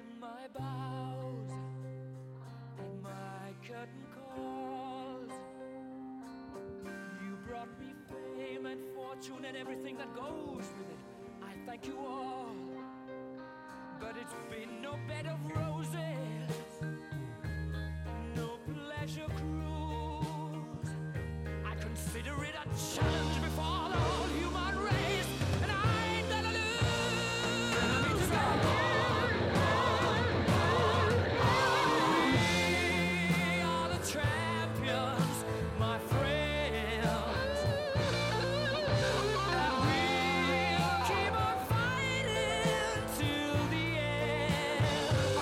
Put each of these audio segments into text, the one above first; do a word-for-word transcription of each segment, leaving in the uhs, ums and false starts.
and my bows and my curtain calls. You brought me fame and fortune and everything that goes with it. I thank you all, but it's been no bed of roses, no pleasure cruise. I consider it a challenge before the whole human race, and I ain't gonna lose. And I need to go. We are the champions, my friends, and we'll keep on fighting till the end.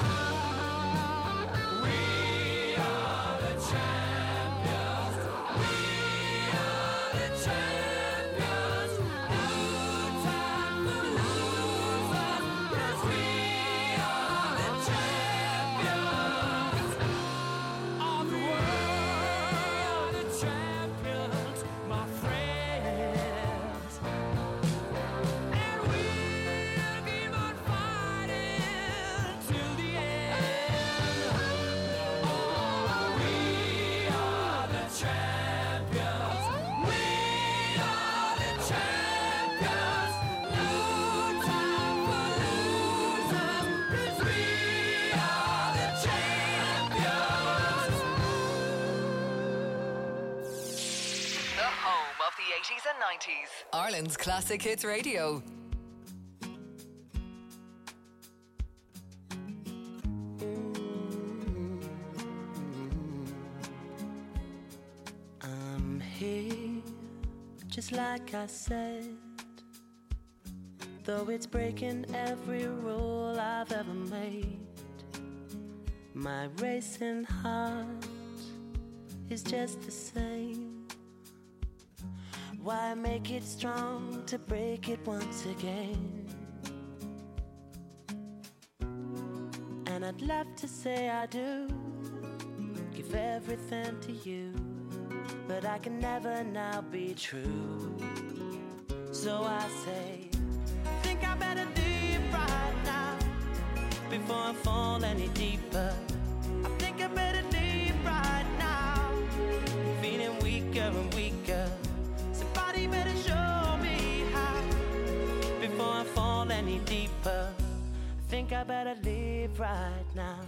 We are the champions. We are the champions. No time for losers, 'cause we are the champions of the world. The champions, my friends, and we'll keep on fighting till the end. Oh, we are the champions. We are the champions. No time for losers, 'cause we are the champions. The home of the eighties and nineties. Ireland's Classic Hits Radio. I'm here, just like I said. Though it's breaking every rule I've ever made, my racing heart is just the same. Why make it strong to break it once again? And I'd love to say I do, give everything to you, but I can never now be true. So I say, I think I better leave right now before I fall any deeper. I think I better leave right now, feeling weaker and weaker. Somebody better show me how before I fall any deeper. I think I better leave right now.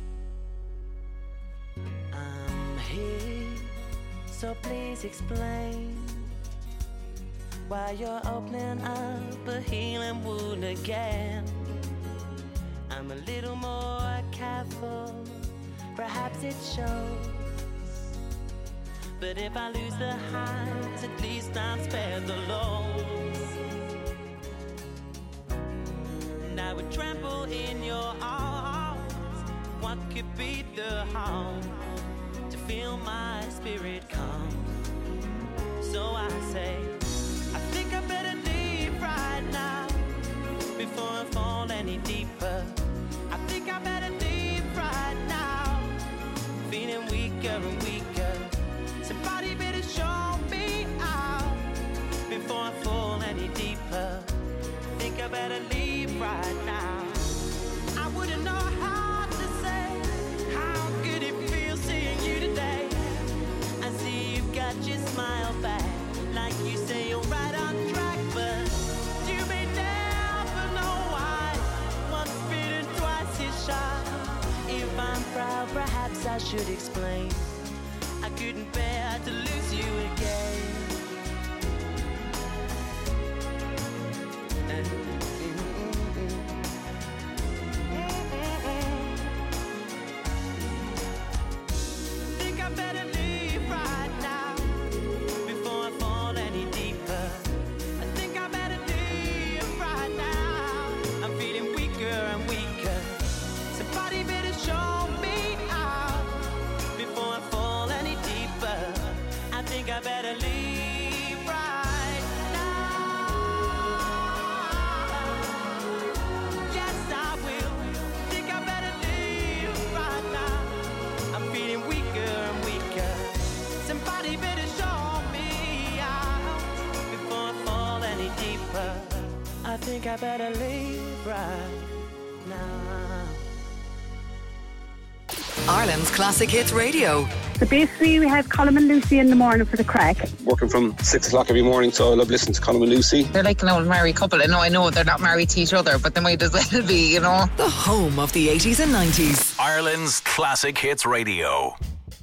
I'm here, so please explain why you're opening up a healing wound again. I'm a little more careful, perhaps it shows. But if I lose the highs, at least I'm spared the lows. And I would tremble in your arms. What could be the harm to feel my spirit calm? So I say, I think I better leave right now before I fall any deeper. I think I better leave right now, feeling weaker and weaker. Somebody better show me out before I fall any deeper. I think I better leave right now. I wouldn't know how to say how good it feels seeing you today. I see you've got your smile back, like you say you're right on track, but you may never know why. Once bitten, twice is shy. If I'm proud, perhaps I should explain. I couldn't bear to lose you again. Think I better leave right now before I fall any deeper. I think I better leave right now. I'm feeling weaker and weaker. Somebody better show me out before I fall any deeper. I think I better leave right now. Yes, I will. Think I better leave right now. I'm feeling weaker and weaker. Somebody better show me out before I fall any deeper. I think I better leave right now. Ireland's Classic Hits Radio. So basically we have Colm and Lucy in the morning for the crack. Working from six o'clock every morning, so I love listening to Colm and Lucy. They're like an old married couple. I know, I know they're not married to each other, but they might as well be, you know. The home of the eighties and nineties. Ireland's Classic Hits Radio.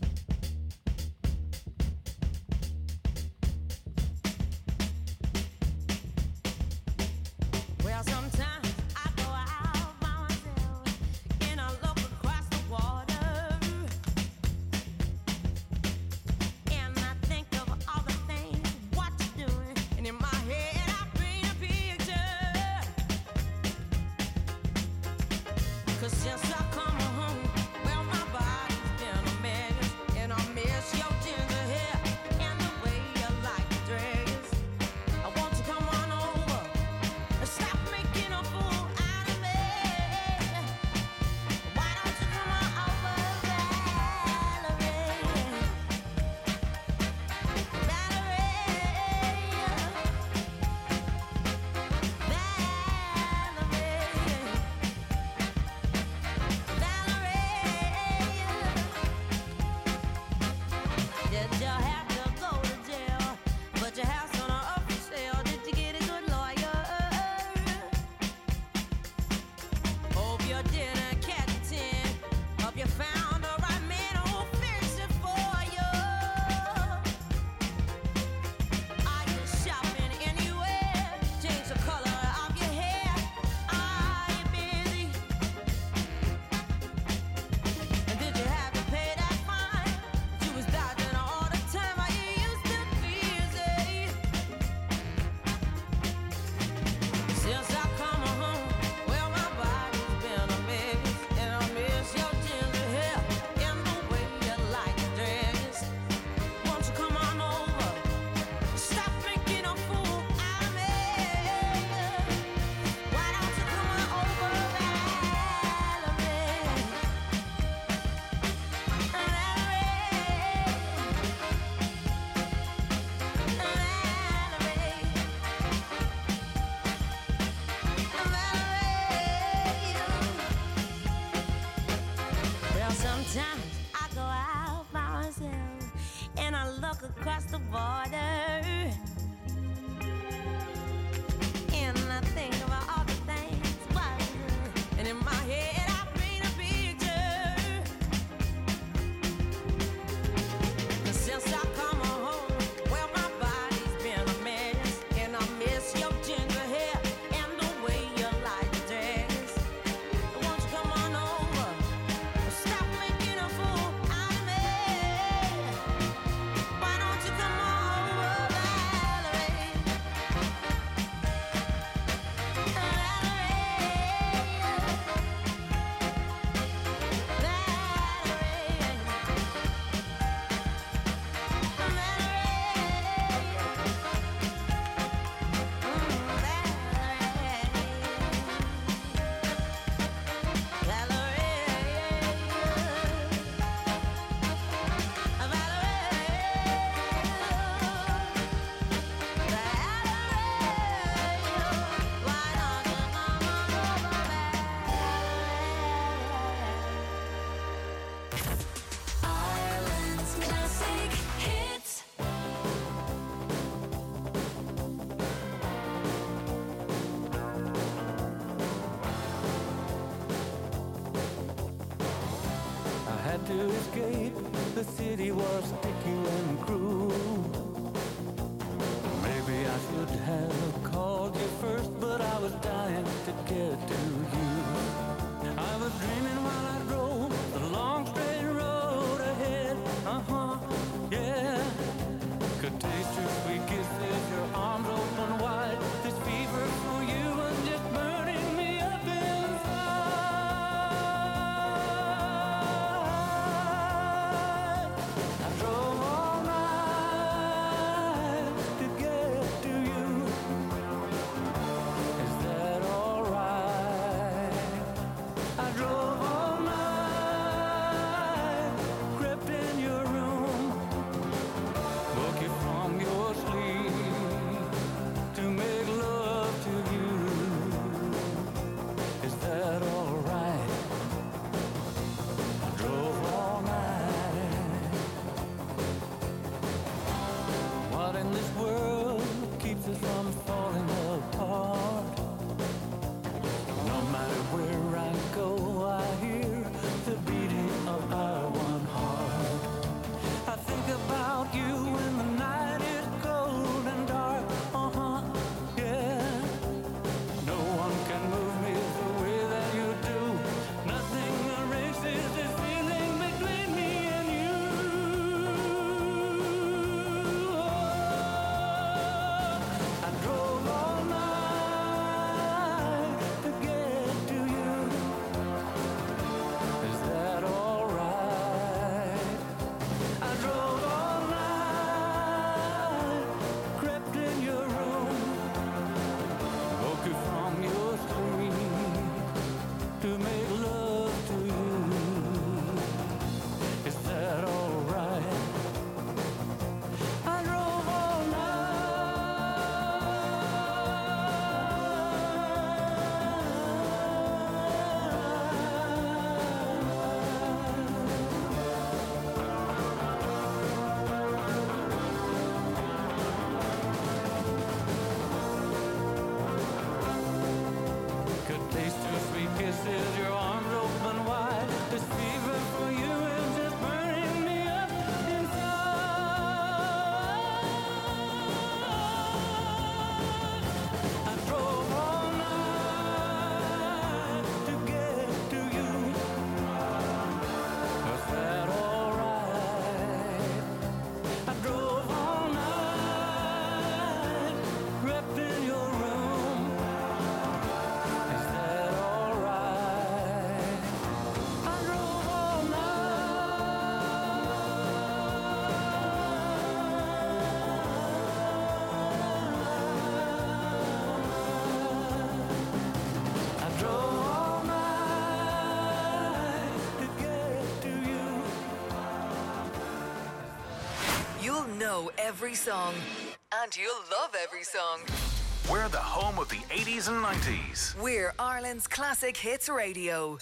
To escape, the city was sticky and cruel. Maybe I should have called you first, but I was dying to get to you. I was dreaming while I drove the long straight road ahead. Uh-huh, yeah. Could taste your sweet kisses, your arms open wide. This fever for you was just burning me up inside. I drove all know every song, and you'll love every song. We're the home of the eighties and nineties. We're Ireland's Classic Hits Radio.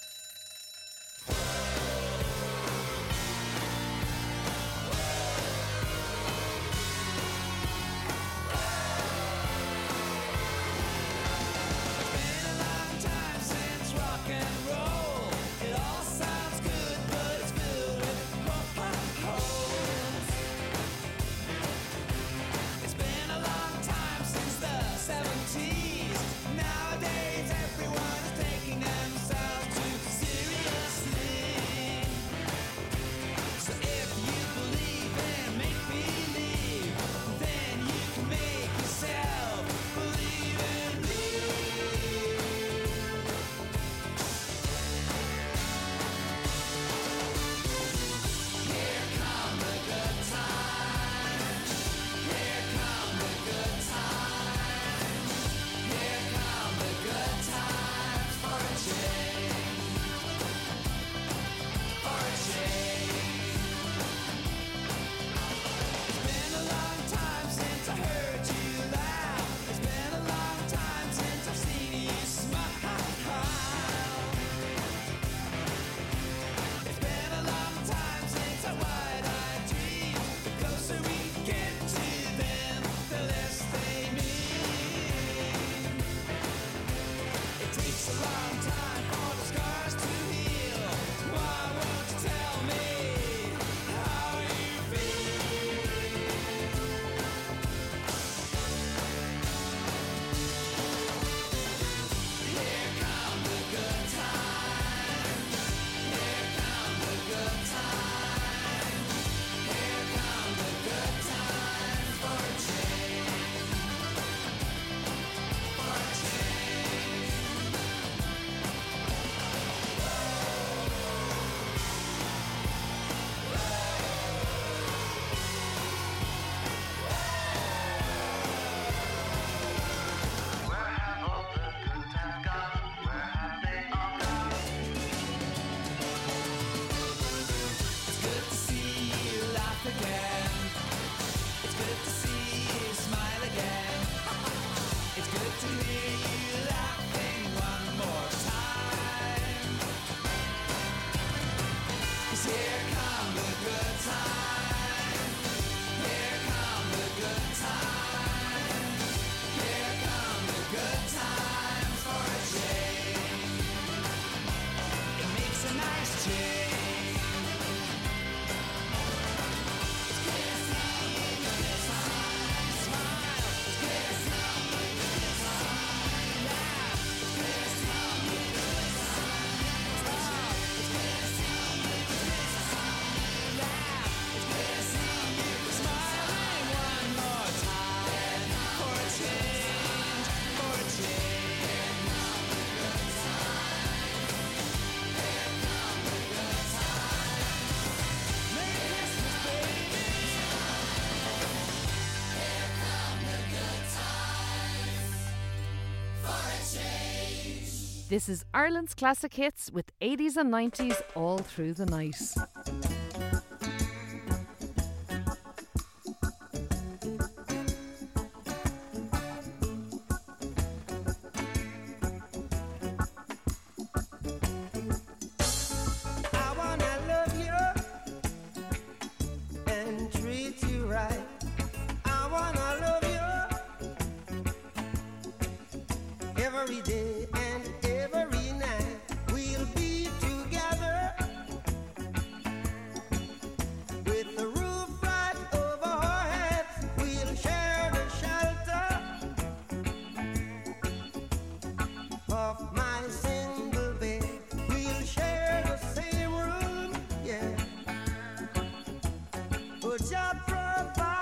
This is Ireland's Classic Hits with eighties and nineties all through the night.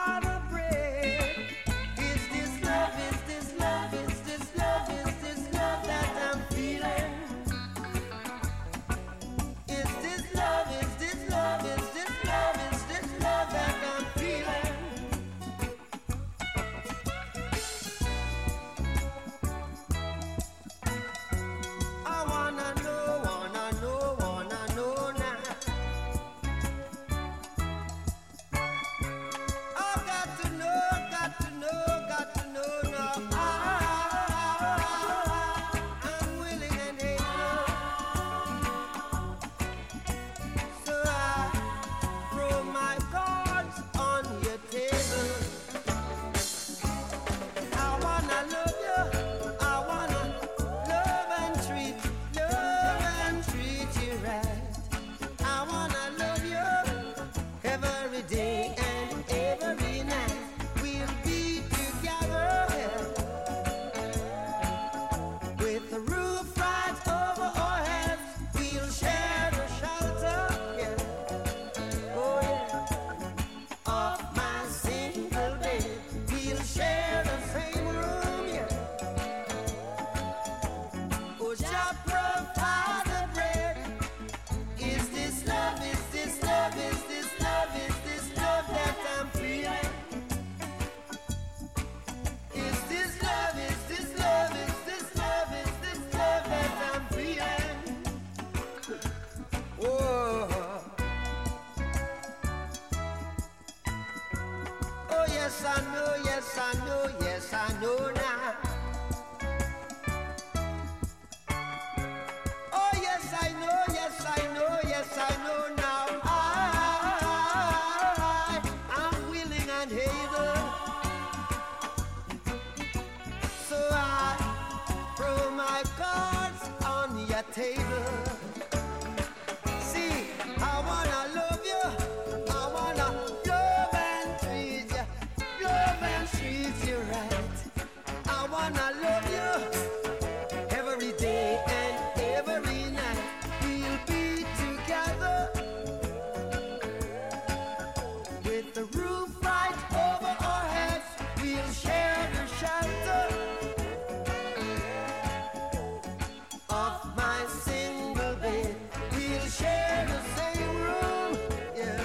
Is this love, is this love, is this love, is this love? I know now. Oh yes, I know, yes, I know, yes, I know now. I, I'm willing and able. So I throw my cards on your table. See, I wanna love you. I wanna love and treat you. Love and treat you right. I wanna love you every day and every night. We'll be together with the roof right over our heads. We'll share the shelter of my single bed. We'll share the same room, yeah.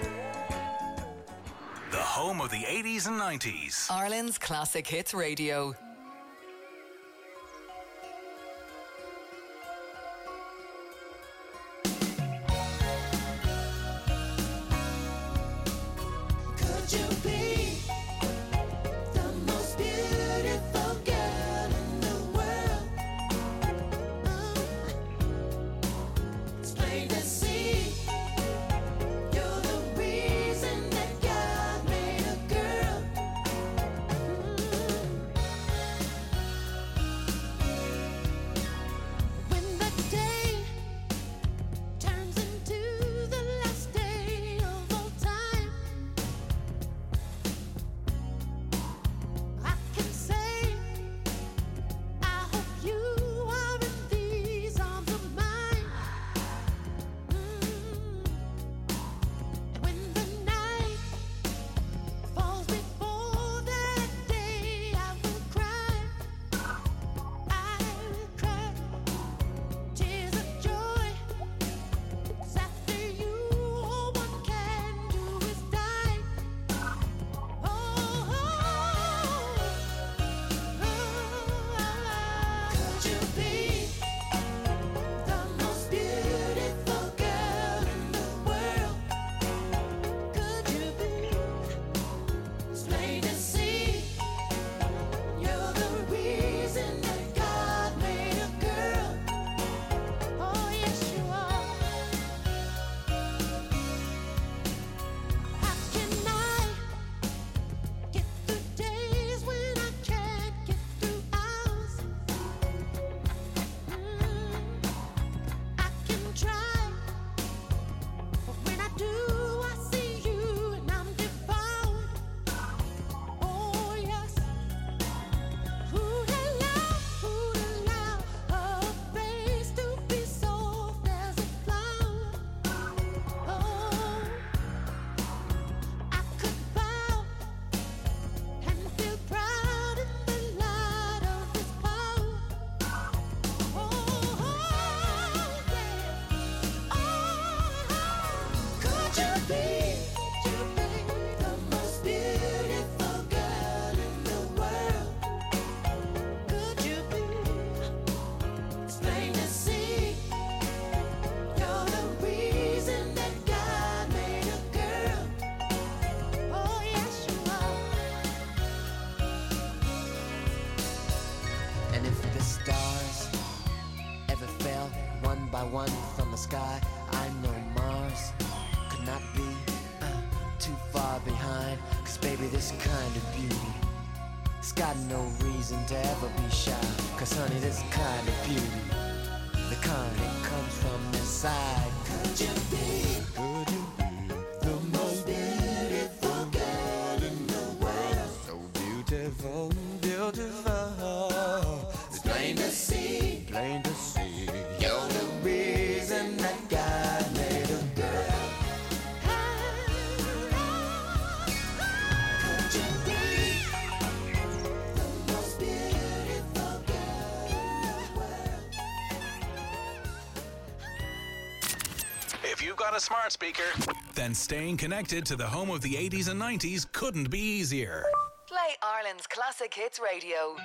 The home of the eighties and nineties. Ireland's Classic Hits Radio. Could you be the most beautiful girl in the world? It's plain to see you're the reason that God made a girl. When the day turns into the last day of all time, I can say, I hope you are in these arms of mine. And when the night falls before that day, I will cry. I will cry tears of joy. 'Cause after you, all one can do is die. Oh, could you be the most beautiful girl in the world? Could you be? It's plain to see you're the reason that God made a girl. Oh yes, you are. How can I get through days when I can't get through hours? I can try, but when I do, I see you and I'm devoured. Oh yes, who'd allow, who'd allow a face to be soft as a flower? Oh, I could bow and feel proud in the light of His power. Oh, yeah. Oh, could you be, could you be the most beautiful girl in the world? Could you be? It's plain to see you're the reason that God made a girl. Oh yes, you are. And if the stars ever fell one by one from the sky, I know Mars could not be uh, too far behind. 'Cause baby, this kind of beauty, it's got no reason to ever be shy. 'Cause honey, this kind of beauty, the kind that comes from inside. Could you be Could you be the most beautiful girl in the world? so beautiful, beautiful? It's Plain to see plain to see you're the reason that God made a girl. could you be the most beautiful girl in the world? If you've got a smart speaker, then staying connected to the home of the eighties and nineties couldn't be easier. Play Ireland's Classic Hits Radio.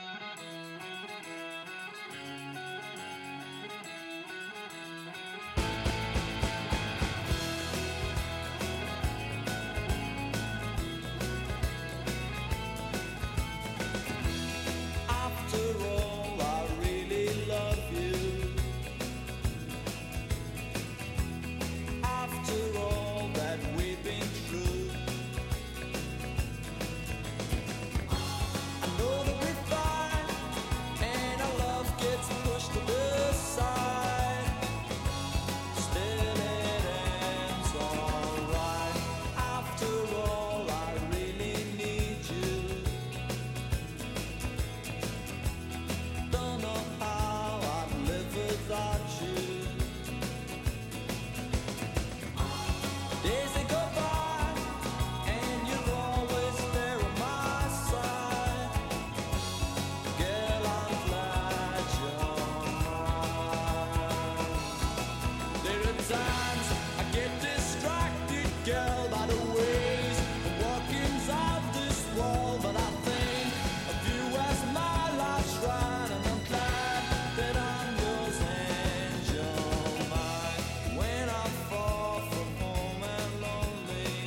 times I get distracted, girl, by the ways, the workings of this world. But I think of you as my life's shrine, and I'm glad that I'm yours and you're mine. When I'm far from home and lonely,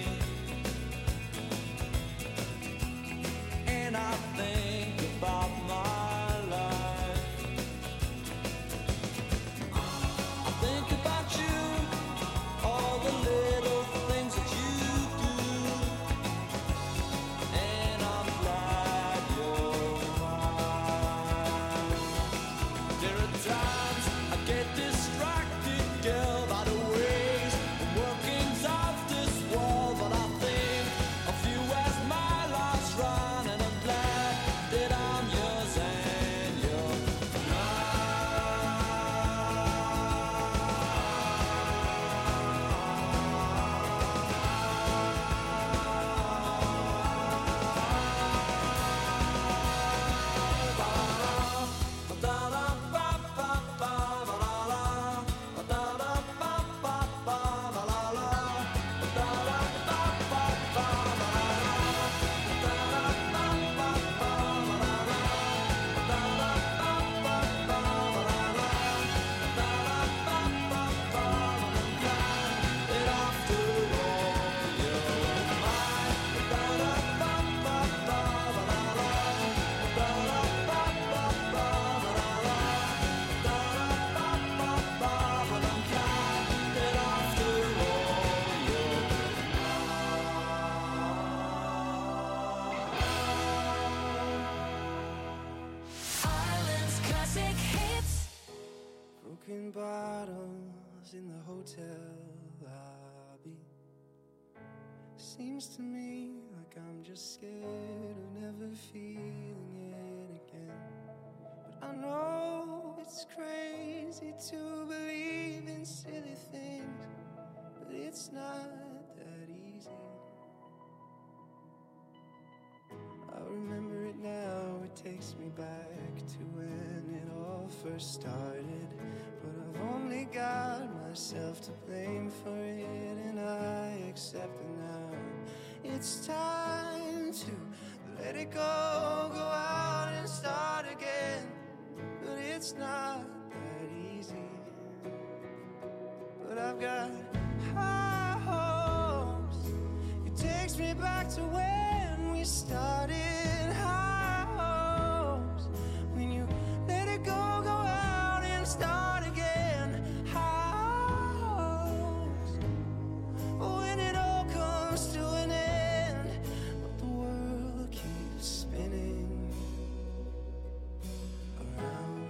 and I think about my life, I think about you, all the little things that you do, and I'm glad you're mine. There are times I get distracted, girl, by the ways, the workings of this world. But I think of you as my last run, and I'm glad that I'm yours and you're Ireland's classic hits. Broken bottles in the hotel lobby. Seems to me like I'm just scared of never feeling it again. But I know it's crazy to believe in silly things, but it's not that easy. I remember it now, it takes me back to when it all first started. But I've only got myself to blame for it, and I accept it now. It's time to let it go, go out and start again. But it's not that easy. But I've got high hopes. It takes me back to when we started. High hopes. When you let it go, go out and start again. High hopes. When it all comes to an end, but the world keeps spinning around.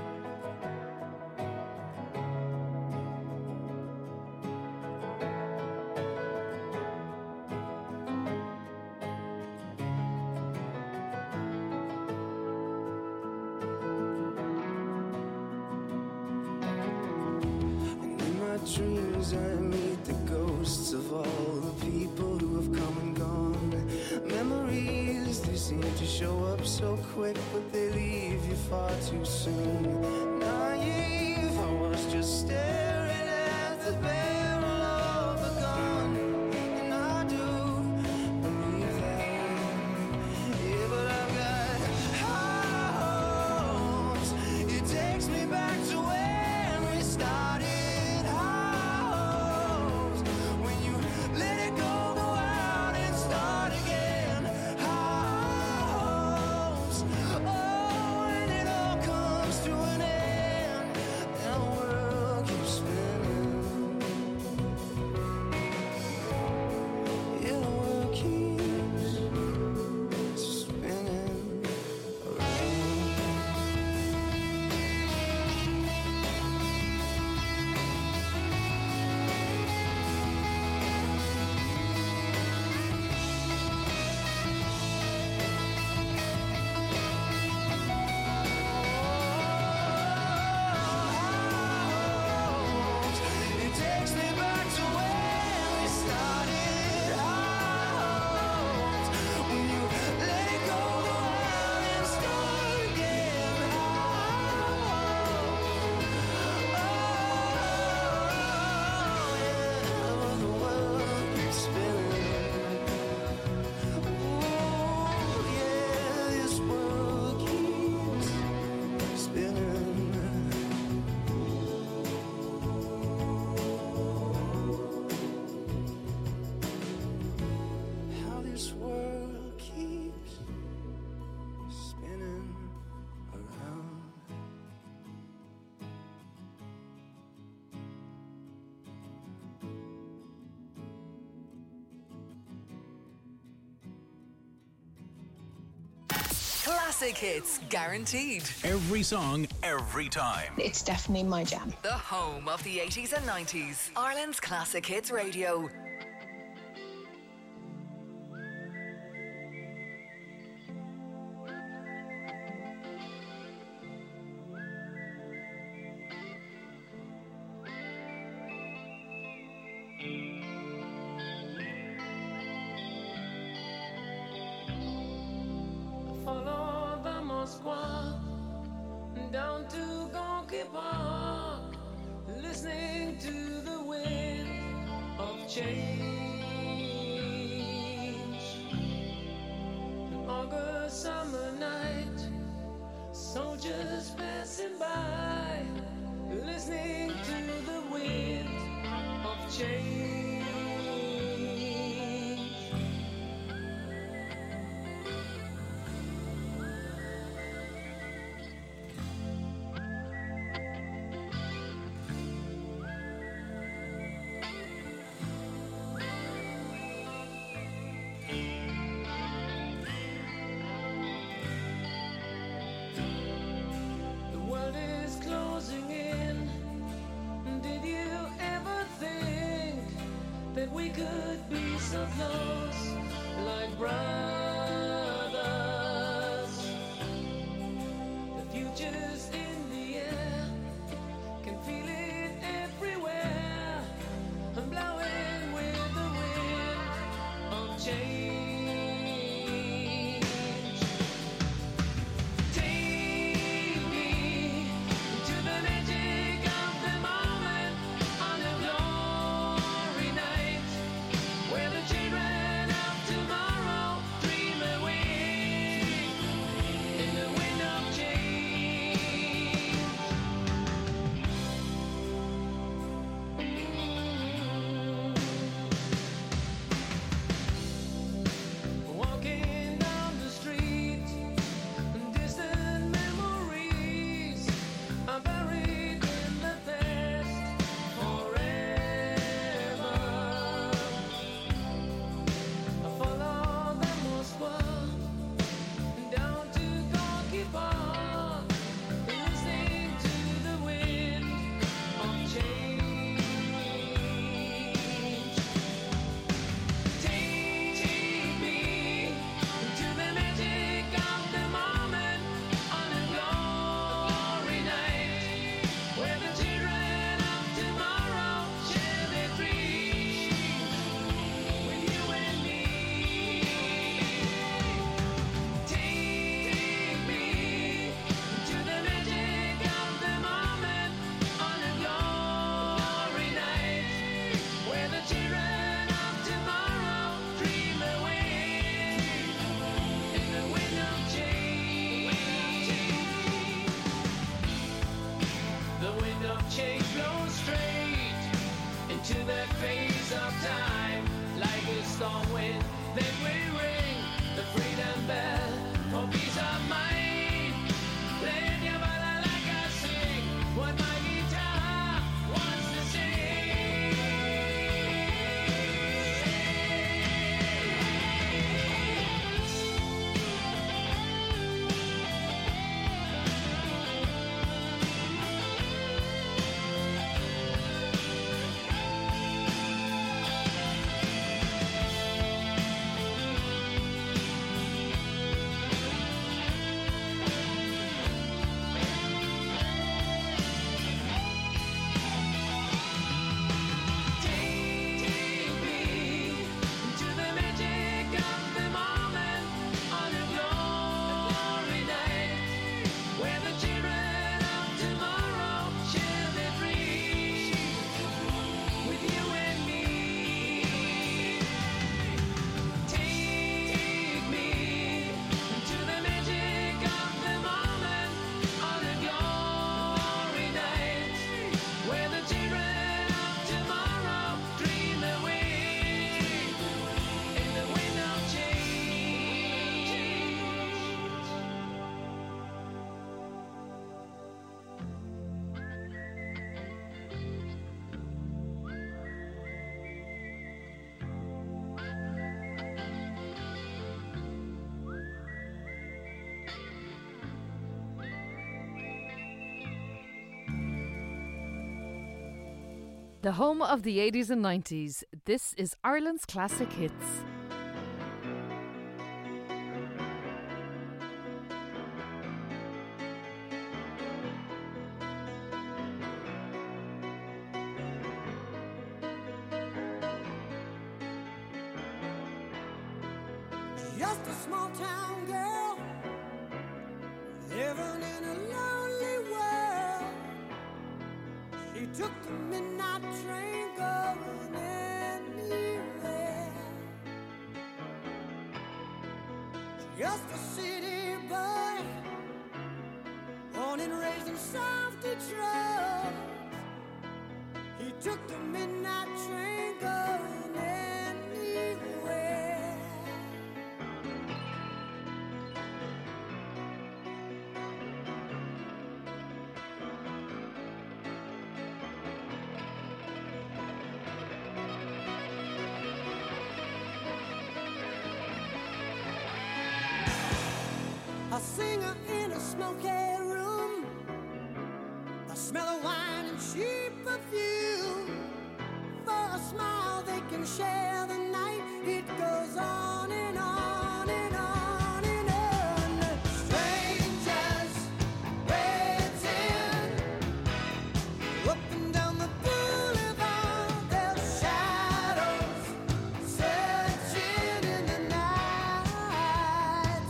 And in my dreams I meet the ghosts of all the people who have come and gone. Memories, they seem to show up so quick, but they leave you far too soon. Naive, I was just staring at the barrel of a gun, and I do believe that. Yeah, but I've got high hopes. It takes me back to when we started. High hopes. When you let it go, go out and start again. High hopes. Oh, when it all comes to an end, and the world keeps spinning. Classic hits guaranteed. Every song, every time. It's definitely my jam. The home of the eighties and nineties. Ireland's Classic Hits Radio. Follow the Moskwa down to Gonky Park, listening to the wind of change. An August summer night, soldiers passing by, listening to the wind of change. The world is closing in. Did you ever think that we could be so close, like brothers? The future's in the air, can feel it everywhere. I'm blowing with the wind of change. Take me to the magic of the moment on a glory night, where the children of tomorrow dream The home of the eighties and nineties. This is Ireland's Classic Hits. Just a small town girl living in a lonely world. She took the midnight train going anywhere. Just a city boy, born and raised in South Detroit. He took the midnight train going anywhere. A singer in a smoky room, the smell of wine and cheap perfume. For a smile they can share the night. It goes on and on and on and on. Strangers waiting up and down the boulevard. Their shadows searching in the night.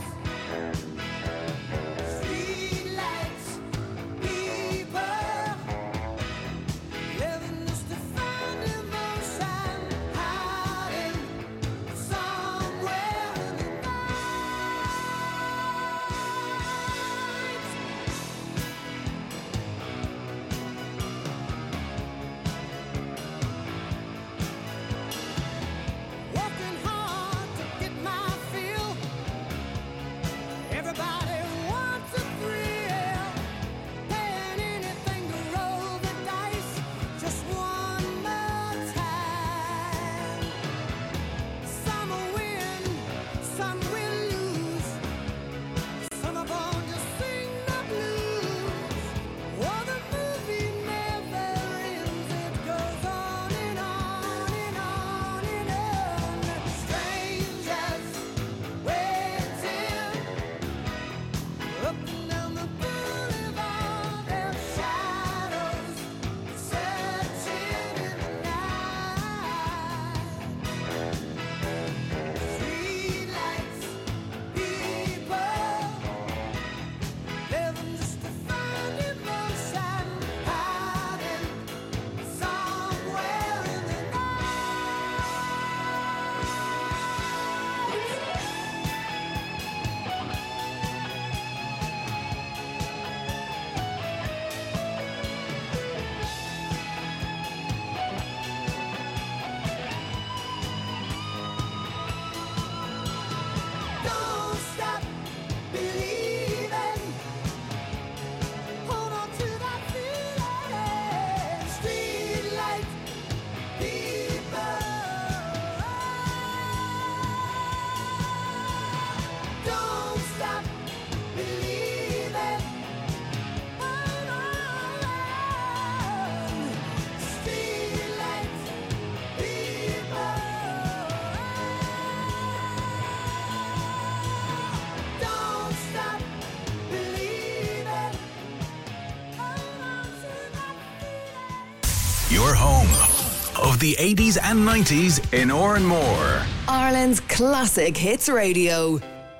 Streetlights, people living just to find emotion, hiding somewhere in the night. Working hard to get my fill. Everybody wants a thrill, paying anything to roll the dice just one more time. Some will win, some will lose. Some are born to sing the blues. Oh, the movie never ends. It goes on and on and on and on. Strangers waiting up and down the boulevard. Their shadows searching in the night. Streetlights, people living just to find emotion, hiding somewhere in the Don't stop believing. Hold on to that feeling. Streetlight people. Don't stop believing. Hold on. Streetlight people. Don't stop believing. Hold on to that feeling. Your home of the eighties and nineties in Oranmore. Ireland's Classic Hits Radio.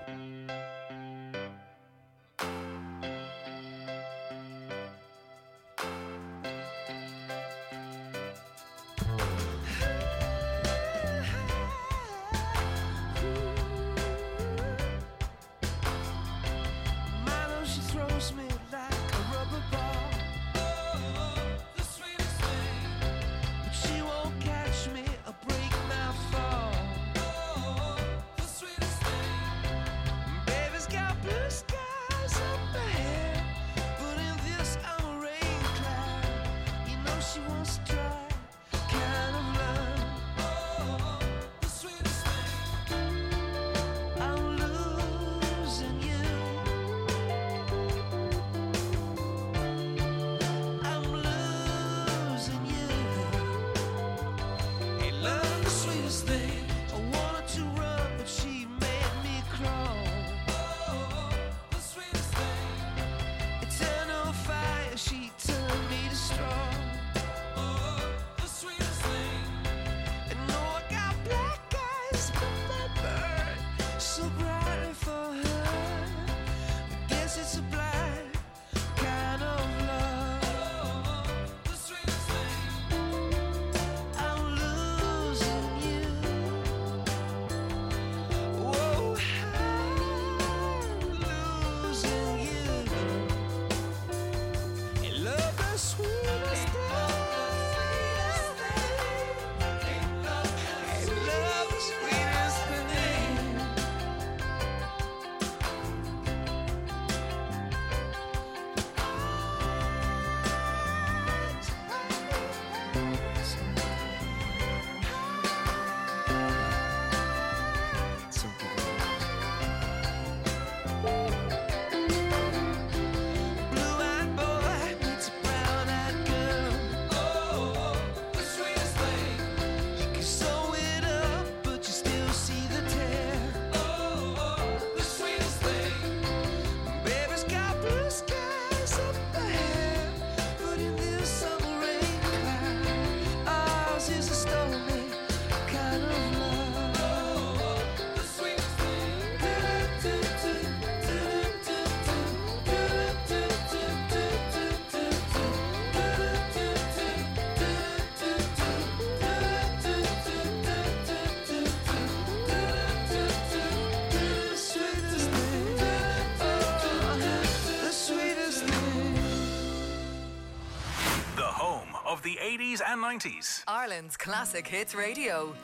Milo, she throws me like a rubber ball. Oh, the sweetest thing. But she won't catch me or break my fall. Oh, the sweetest thing. and nineties. Ireland's Classic Hits Radio.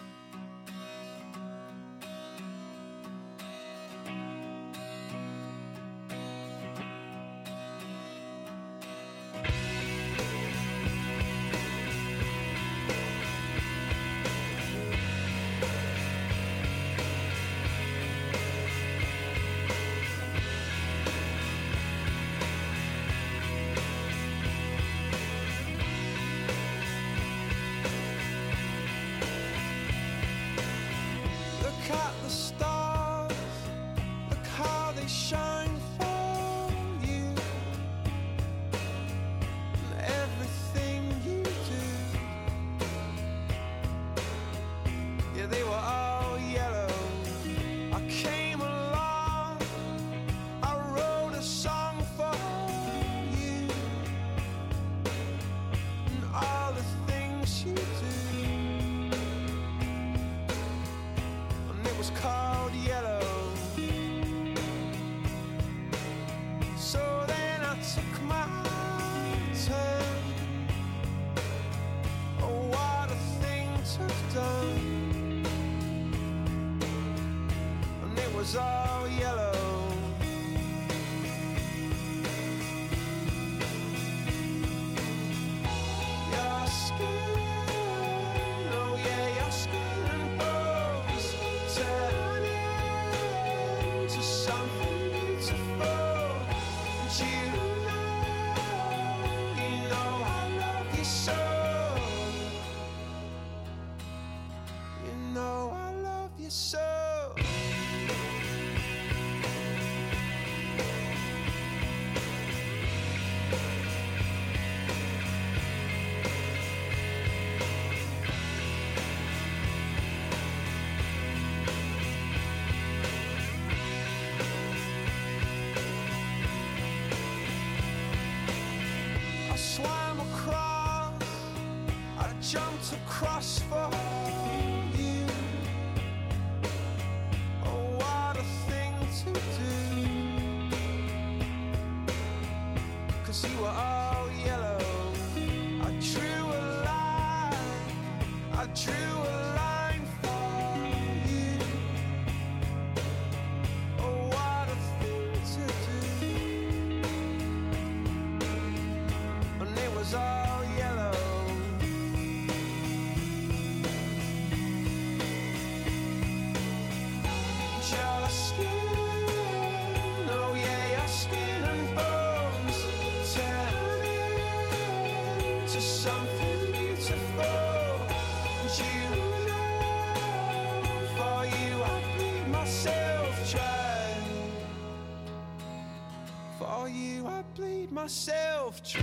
Myself trying.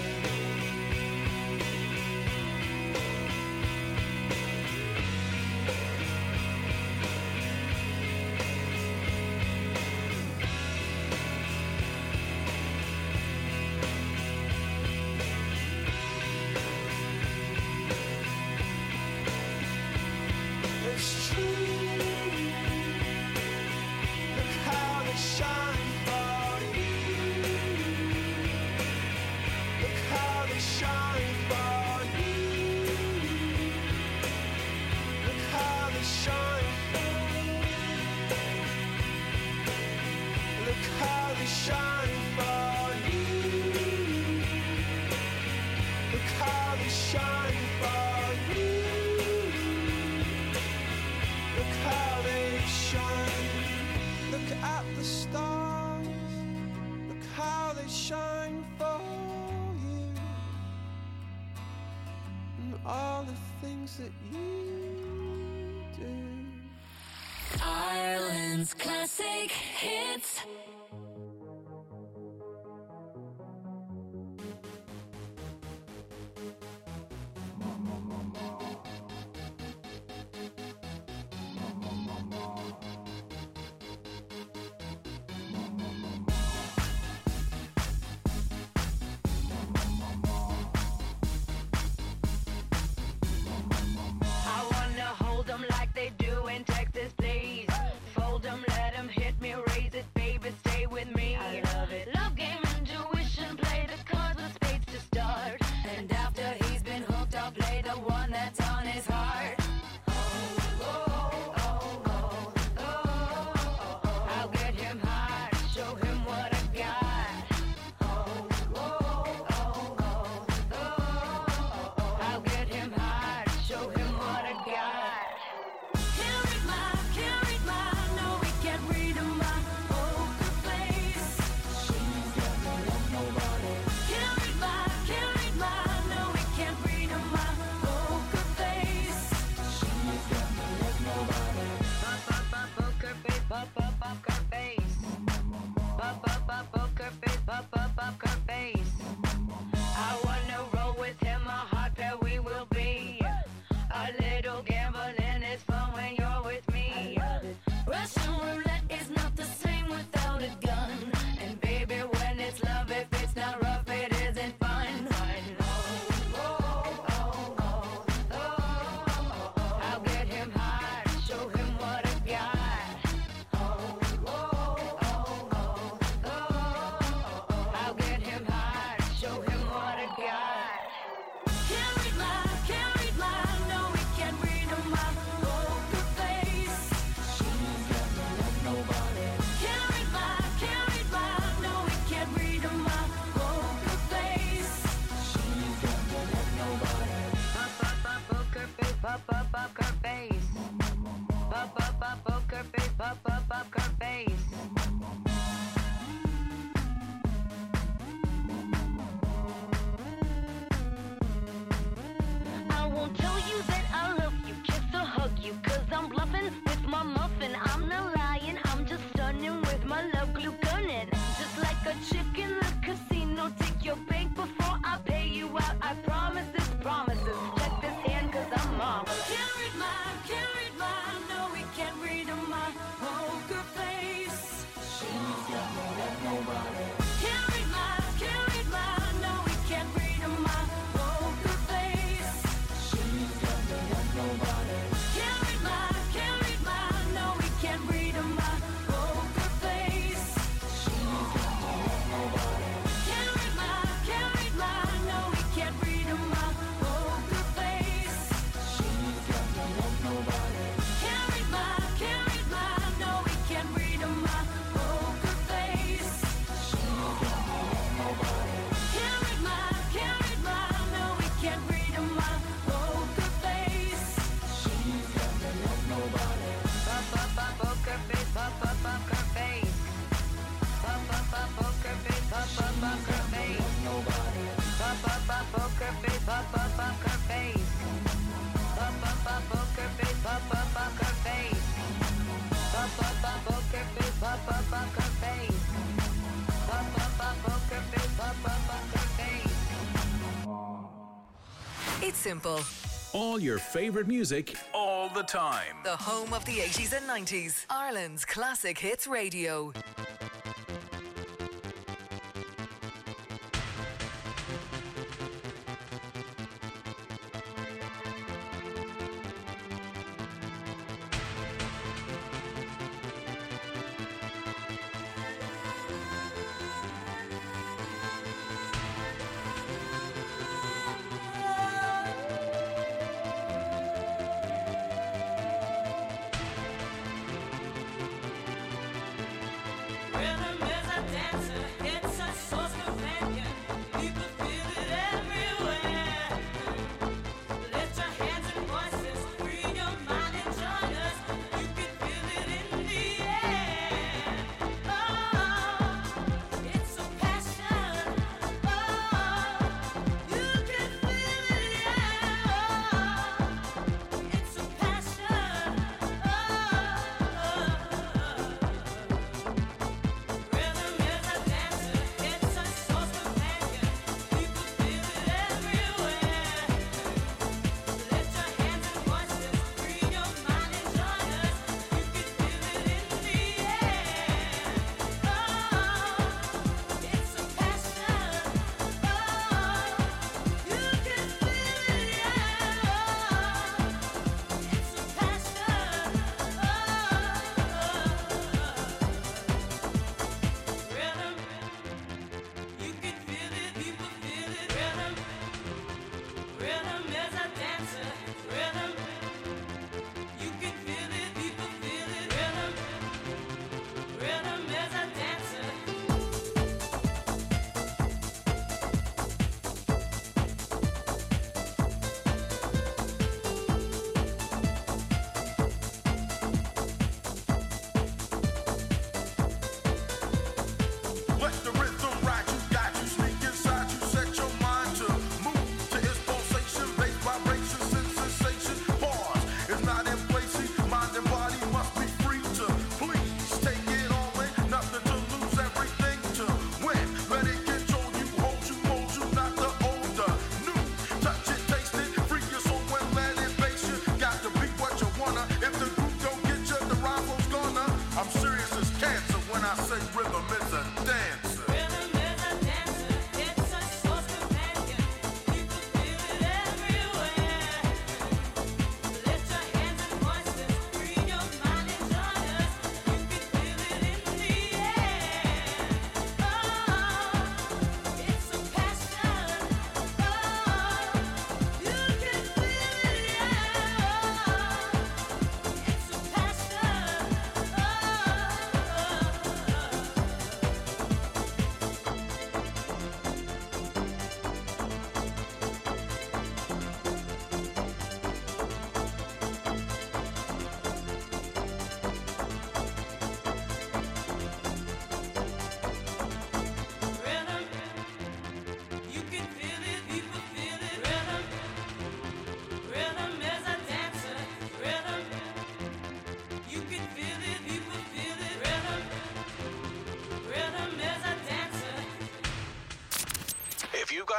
It's true. Look how they shine for you. Look how they shine for you. Look how they shine for you. Look how they shine for you. Look how they shine for you. Look how they shine. Look at the stars. Look how they shine for you. And all the things that you do. Ireland's Classic Hits. Like they do in Texas, please. Fold them, let them hit me, raise it, baby, stay up up her face. Pop up up poker face. Pop up up her face. I won't tell you that I love you, kiss or hug you, cause I'm bluffing with my muffin. I'm not lying, I'm just stunning with my love glue gunning. Just like a chick in the casino, take your bank before I pay you out. I promise this, promises. Check this hand cause I'm mom. Can't read mine, can't read mine. No, we can't read on my poker face. She's got more than nobody. Can't read mine, can't read mine. No, we can't read on my poker face. She's got more than nobody. Can't read mine, can't read mine. No, we can't read on my poker face. She's got more than nobody. Can't read mine, can't read mine. No, we can't read on my poker face. She's got more than nobody. Can't read mine, can't read mine. No, we can't read on my poker face. She's got more than nobody. Can't read mine, can't read mine. No, we can't read on my poker face. She's got more than nobody. Pop up up poker face. Pop up up her face. Pop up up poker face. Pop up up her face. Pop up up poker face. Pop up up her face. Pop up up poker face. Pop up up her face. Pop up up poker face. Pop up up her face. Pop up up poker face. Pop up up her face. It's simple. All your favourite music, all the time. The home of the eighties and nineties. Ireland's Classic Hits Radio. Well,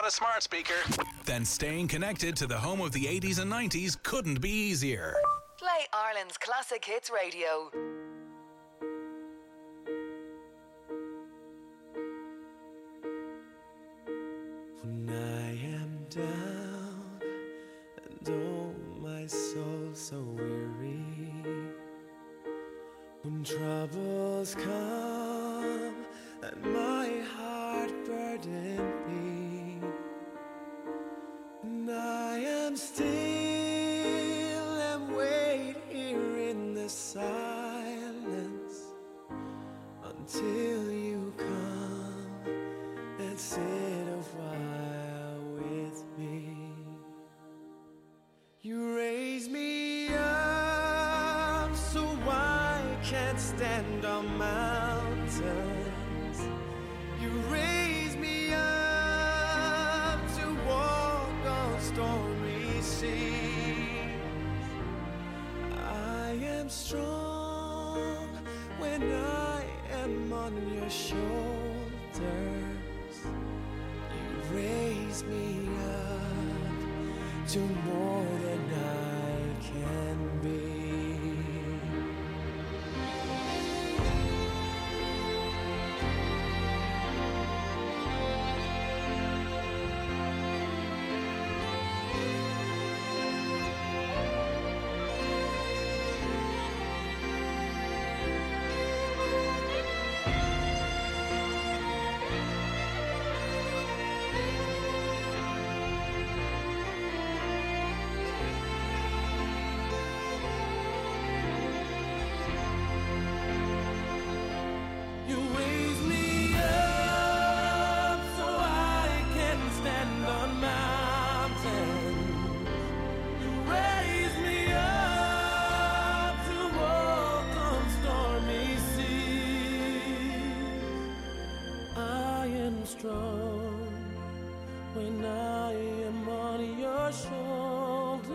got a smart speaker, then staying connected to the home of the eighties and nineties couldn't be easier. Play Ireland's Classic Hits Radio. When I am down and oh my soul so weary, when troubles come and my heart burden me, and I am still and wait here in the silence until you come and sit a while with me. You raise me up so I can't stand on mountains. You raise me up to walk on stormy seas. I am strong when I am on your shoulders. You raise me up to more than I can be. Strong when I am on your shoulders.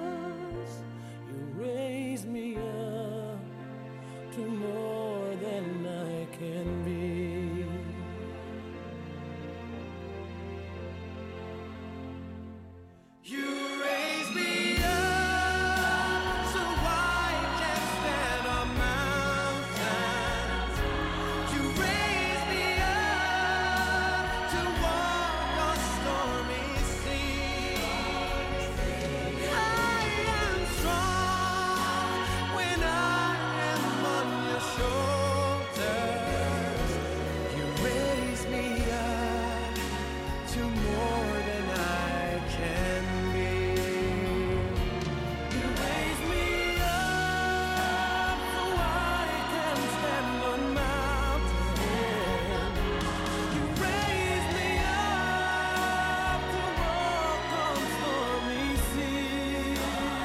You raise me up to more than I can be. You raise me up so I can stand on mountains. You raise me up to walk on stormy seas. I am strong when I am on your shoulders. You raise me up to more than I can be. You raise me up so I can stand on mountains. You raise me up to walk on stormy seas.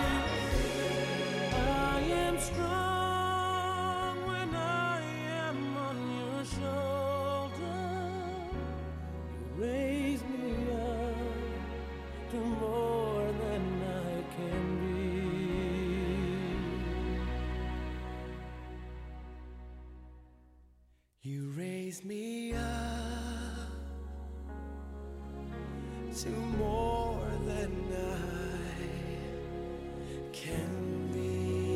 I am strong when I am on your shoulder. You raise me up to more than I can be. You raise me up to more than I can be.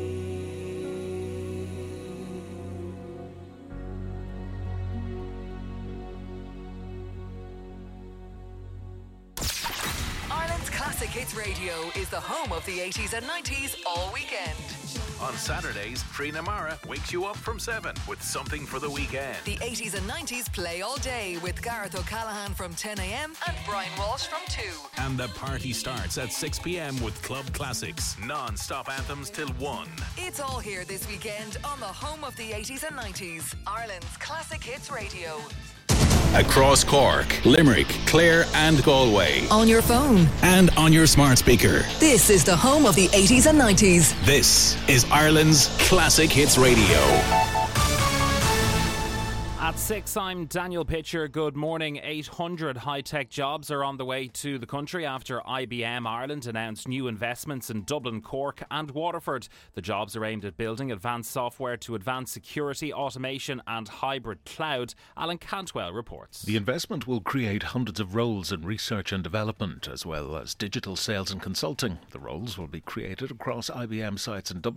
Ireland's Classic Hits Radio is the home of the eighties and nineties all weekend. On Saturdays, Trina Mara wakes you up from seven with something for the weekend. The eighties and nineties play all day with Gareth O'Callaghan from ten a.m. and Brian Walsh from two. And the party starts at six p.m. with Club Classics, non-stop anthems till one. It's all here this weekend on the home of the eighties and nineties, Ireland's Classic Hits Radio. Across Cork, Limerick, Clare and Galway. On your phone. And on your smart speaker. This is the home of the eighties and nineties. This is Ireland's Classic Hits Radio. At six, I'm Daniel Pitcher. Good morning. eight hundred high-tech jobs are on the way to the country after I B M Ireland announced new investments in Dublin, Cork and Waterford. The jobs are aimed at building advanced software to advance security, automation and hybrid cloud. Alan Cantwell reports. The investment will create hundreds of roles in research and development, as well as digital sales and consulting. The roles will be created across I B M sites in Dublin